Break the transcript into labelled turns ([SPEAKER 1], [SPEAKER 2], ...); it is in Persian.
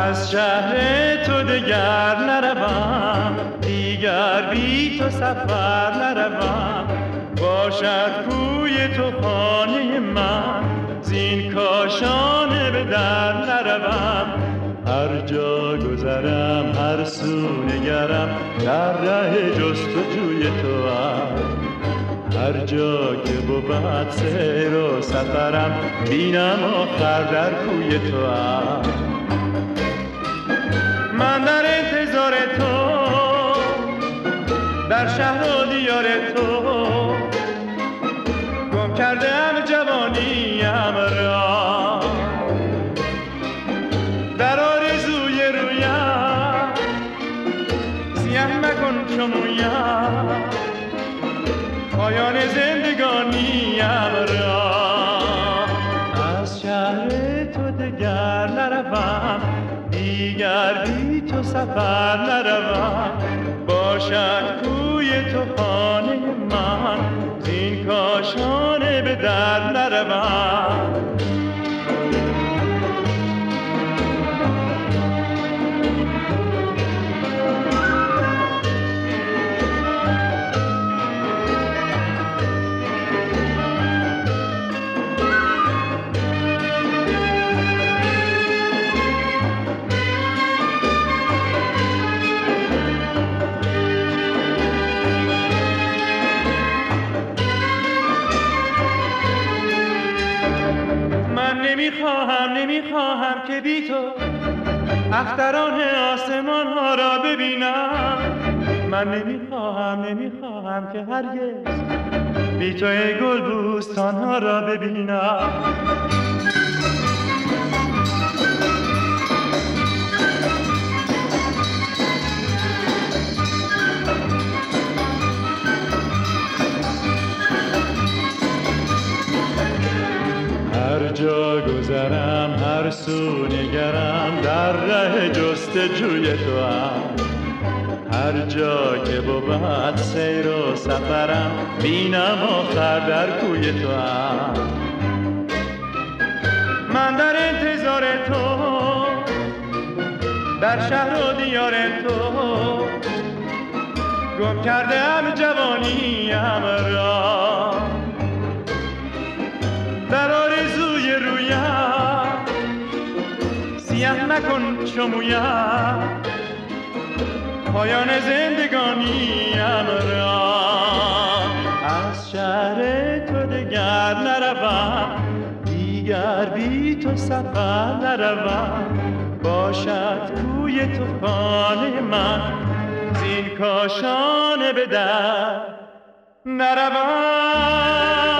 [SPEAKER 1] از شهر تو دگر نروم، دیگر بی تو سفر نروم. باشد کوی تو خانه من، زین کاشانه به در نروم. هر جا گذرم هر سو نگرم، در ره جستجوی توام. هر جا که بود سیر و سفرم، بینم آخر در کوی توام. من در انتظار تو، در شهر و دیار تو، گم کردم جوانیم را. در آرزوی رویم سیه مکن چو مویم، پایان زندگانیم را. از شهر تو دگر نروم، دیگر بی تو سفر نروم. باشد کوی تو خانه من، زین کاشانه به در نروم. نمیخواهم که بی تو اختران آسمان ها را ببینم. من نمیخواهم که هرگز بی تو گل بوستان ها را ببینم. هر جا گذرم هر سو نگرم، در ره جستجوی توام. هر جا که بود سیر و سفرم، بینم آخر در کوی توام. من در انتظار تو، در شهر و دیار تو، گم کردم جوانیم را. در آرزوی رویم سیه مکن چو مویم، پایان زندگانیم را. از شهر تو دگر نروم، دیگر بی تو سفر نروم. باشد کوی تو خانه من، زین کاشانه به در نروم.